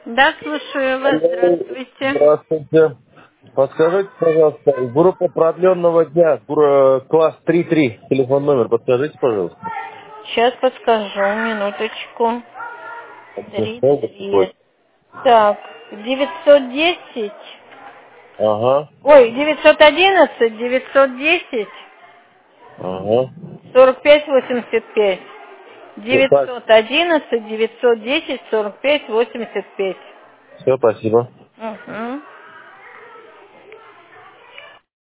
Да, слушаю вас. Алло, Здравствуйте. здравствуйте. Подскажите, пожалуйста, группа продленного дня, класс 3-3, телефон номер, подскажите, пожалуйста. Сейчас подскажу, минуточку. Что беспокоит? 3-3. Так, 910. Ага, Ой, 911, 910, ага. 45-85. Так, 911, 910, 45-85. все, спасибо. Угу.